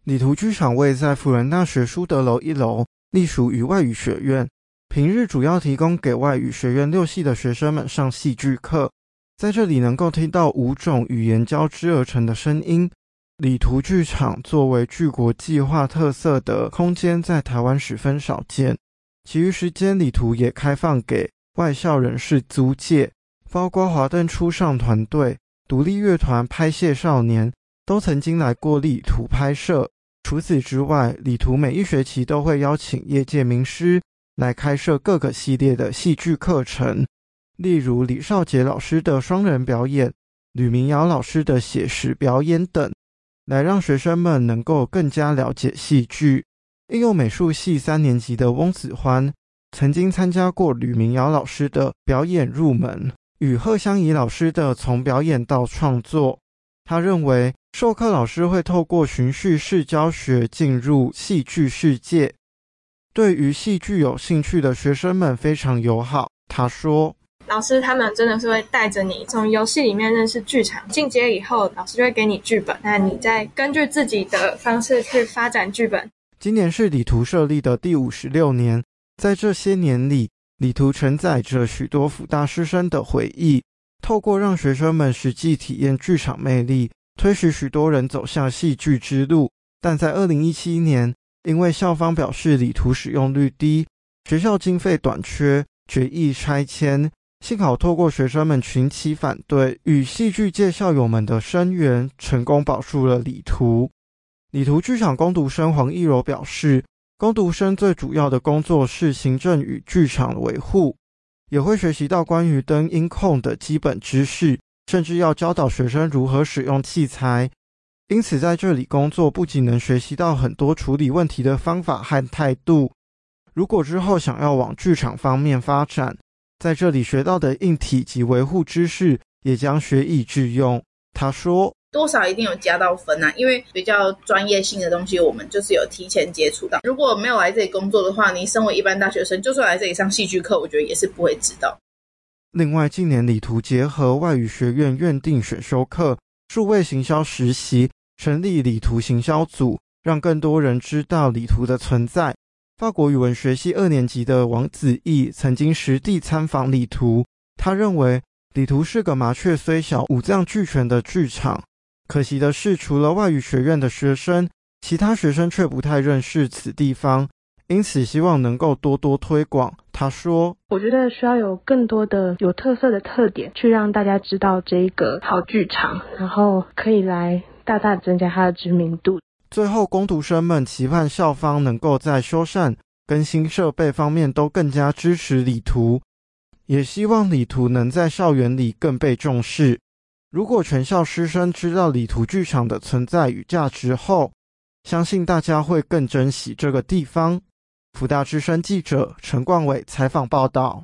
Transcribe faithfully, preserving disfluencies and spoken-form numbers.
礼图剧场位在辅仁大学书德楼一楼，隶属于外语学院，平日主要提供给外语学院六系的学生们上戏剧课。在这里能够听到五种语言交织而成的声音。礼图剧场作为具国际化特色的空间，在台湾十分少见。其余时间，礼图也开放给外校人士租借，包括华灯初上团队、独立乐团拍戏少年都曾经来过礼图拍摄。除此之外，礼图每一学期都会邀请业界名师来开设各个系列的戏剧课程，例如李少杰老师的双人表演、吕明瑶老师的写实表演等，来让学生们能够更加了解戏剧。应用美术系三年级的翁子欢曾经参加过吕明瑶老师的表演入门，与贺香怡老师的从表演到创作。他认为授课老师会透过循序式教学进入戏剧世界，对于戏剧有兴趣的学生们非常友好。他说， 老师他们真的是会带着你从游戏里面认识剧场，进阶以后老师就会给你剧本，那你再根据自己的方式去发展剧本。 今年是礼图设立的第五十六年，在这些年里，礼图承载着许多辅大师生的回忆，透过让学生们实际体验剧场魅力，推使许多人走向戏剧之路。但在二零一七年，因为校方表示礼图使用率低，学校经费短缺，决议拆迁。幸好透过学生们群起反对与戏剧界校友们的声援，成功保住了礼图。礼图剧场工读生黄义柔表示，工读生最主要的工作是行政与剧场维护，也会学习到关于灯音控的基本知识，甚至要教导学生如何使用器材。因此在这里工作不仅能学习到很多处理问题的方法和态度，如果之后想要往剧场方面发展，在这里学到的硬体及维护知识也将学以致用。他说， 多少一定有加到分啊，因为比较专业性的东西我们就是有提前接触到，如果没有来这里工作的话，你身为一般大学生，就算来这里上戏剧课，我觉得也是不会知道。 另外，近年礼图结合外语学院院定选修课、数位行销实习，成立礼图行销组，让更多人知道礼图的存在。法国语文学系二年级的王子毅曾经实地参访礼图，他认为礼图是个麻雀虽小五脏俱全的剧场，可惜的是除了外语学院的学生，其他学生却不太认识此地方，因此希望能够多多推广。他说， 我觉得需要有更多的有特色的特点，去让大家知道这一个好剧场，然后可以来大大增加它的知名度。 最后，工读生们期盼校方能够在修缮、更新设备方面都更加支持礼图，也希望礼图能在校园里更被重视。如果全校师生知道礼图剧场的存在与价值后，相信大家会更珍惜这个地方。辅大之声记者陈冠伟采访报道。